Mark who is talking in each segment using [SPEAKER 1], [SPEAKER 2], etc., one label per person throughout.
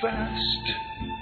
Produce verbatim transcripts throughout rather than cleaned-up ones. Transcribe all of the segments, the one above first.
[SPEAKER 1] fast.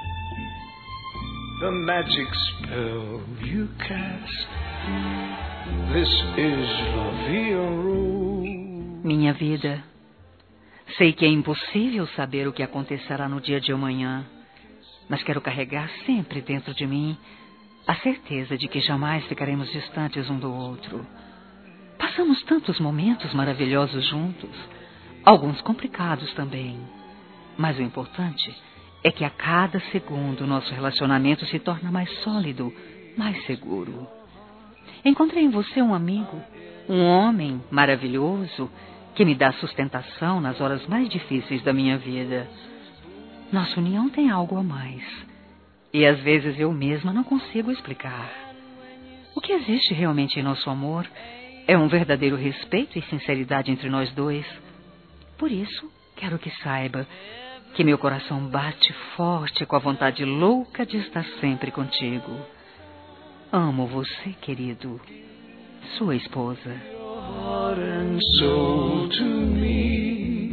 [SPEAKER 1] The magic spell you cast. This is La Via Rose.
[SPEAKER 2] Minha vida, sei que é impossível saber o que acontecerá no dia de amanhã, mas quero carregar sempre dentro de mim a certeza de que jamais ficaremos distantes um do outro. Passamos tantos momentos maravilhosos juntos, alguns complicados também, mas o importante é que a cada segundo nosso relacionamento se torna mais sólido, mais seguro. Encontrei em você um amigo, um homem maravilhoso que me dá sustentação nas horas mais difíceis da minha vida. Nossa união tem algo a mais, e às vezes eu mesma não consigo explicar. O que existe realmente em nosso amor é um verdadeiro respeito e sinceridade entre nós dois. Por isso, quero que saiba que meu coração bate forte com a vontade louca de estar sempre contigo. Amo você, querido. Sua esposa.
[SPEAKER 1] Heart and soul to me.